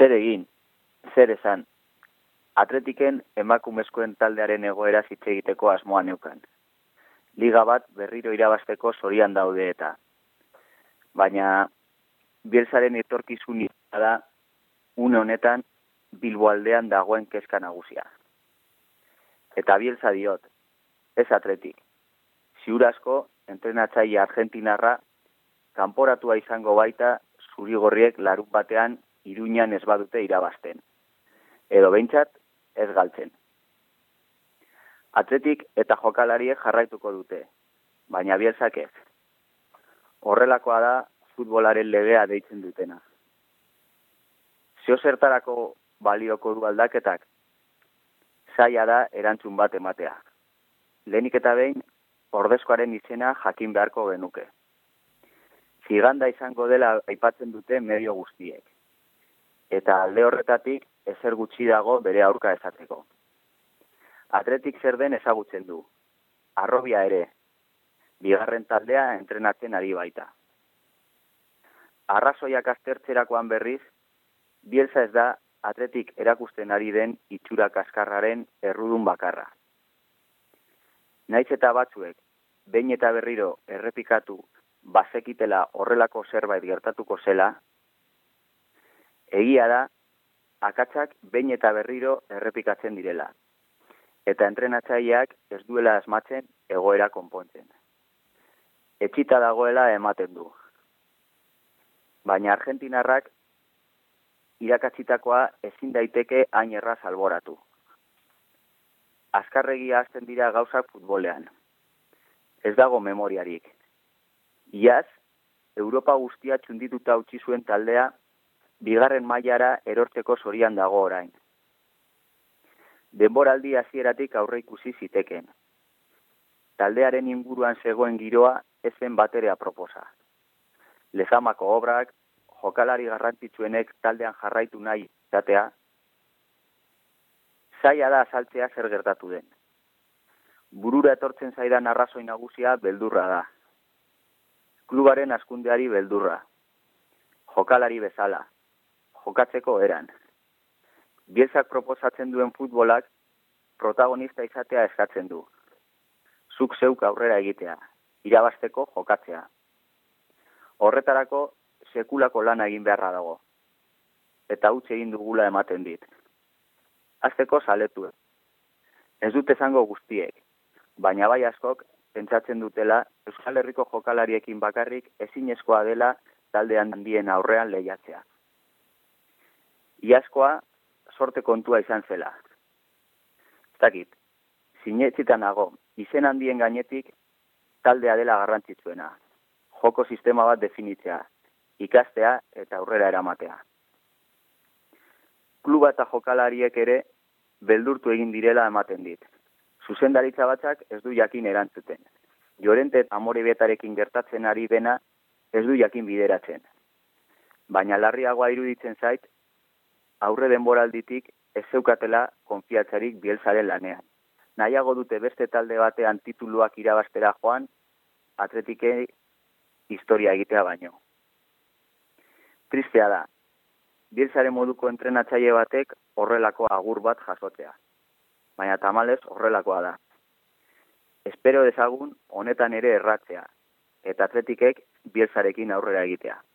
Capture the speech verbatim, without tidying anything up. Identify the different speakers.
Speaker 1: Zer egin, zer esan, Atletiken emakumezkoen taldearen egoera hitz egiteko asmoa neukan. Liga bat berriro irabazteko zorian daude eta. Baina Bielsaren etorkizun da une honetan Bilbo aldean dagoen kezka nagusia. Eta Bielsa diot, ez Atletik. Ziur asko, entrenatzaile argentinarra kanporatua izango baita zurigorriek larun batean Iruñan ez badute irabazten. Edo behintzat ez galtzen. Atletik eta jokalariek jarraituko dute, baina Bielsak ez. Horrelakoa da futbolaren legea deitzen dutena. Zeo zertarako balioko du aldaketak, zaila da erantzun bat ematea. Lehenik eta behin, ordezkoaren izena jakin beharko genuke. Ziganda izango dela aipatzen dute medio guztiek. Eta alde horretatik ezer gutxi dago bere aurka esateko. Atletik zer den ezagutzen du. Arrobia ere, bigarren taldea entrenatzen ari baita. Arrazoiak aztertzerakoan berriz, Bielsa ez da Atletik erakusten ari den itxura kaskarraren errudun bakarra. Naiz eta batzuek, behin eta berriro errepikatu bazekitela horrelako zerbait gertatuko zela, egia da, akatsak behin eta berriro errepikatzen direla. Eta entrenatzaileak ez duela asmatzen egoera konpontzen. Etxita dagoela ematen du. Baina argentinarrak irakatsitakoa ezin daiteke hain erraz alboratu. Azkarregia hasten dira gauzak futbolean. Ez dago memoriarik. Iaz, Europa guztia txundituta utzi zuen taldea, bigarren mailara erortzeko zorian dago orain. Denboraldi hasieratik aurre ikusi ziteken. Taldearen inguruan zegoen giroa ez zen batere aproposa. Lezamako obrak, jokalari garrantzitsuenek taldean jarraitu nahi izatea, zaila da azaltzea zer gertatu den. Burura etortzen zaidan arrazoi nagusia beldurra da. Klubaren hazkundeari beldurra. Jokalari bezala. Jokatzeko eran. Bielsak proposatzen duen futbolak protagonista izatea eskatzen du. Zuk zeuk aurrera egitea, irabazteko jokatzea. Horretarako sekulako lana egin beharra dago. Eta huts egin dugula ematen dit. Hasteko zaletu. Ez dut esango guztiek, baina bai askok pentsatzen dutela Euskal Herriko jokalariekin bakarrik ezinezkoa dela taldean handien aurrean lehiatzea. Iazkoa sorte kontua izan zela. Ez dakit, sinetxitan nago, izen handien gainetik taldea dela garrantzitsuena. Joko sistema bat definitzea, ikastea eta aurrera eramatea. Kluba eta jokalariek ere beldurtu egin direla ematen dit. Zuzendaritza batzak ez du jakin erantzuten. Llorente Amorebietarekin gertatzen ari dena ez du jakin bideratzen. Baina larriagoa iruditzen zait, aurre denboralditik ez zeukatela konfiatzarik Bielsaren lanean. Nahiago dute beste talde batean tituluak irabaztera joan, Atletikei historia egitea baino. Tristea da, Bielsaren moduko entrenatzaile batek horrelako agur bat jasotzea. Baina tamalez horrelakoa da. Espero dezagun honetan ere erratzea, eta Atletikek Bielsarekin aurrera egitea.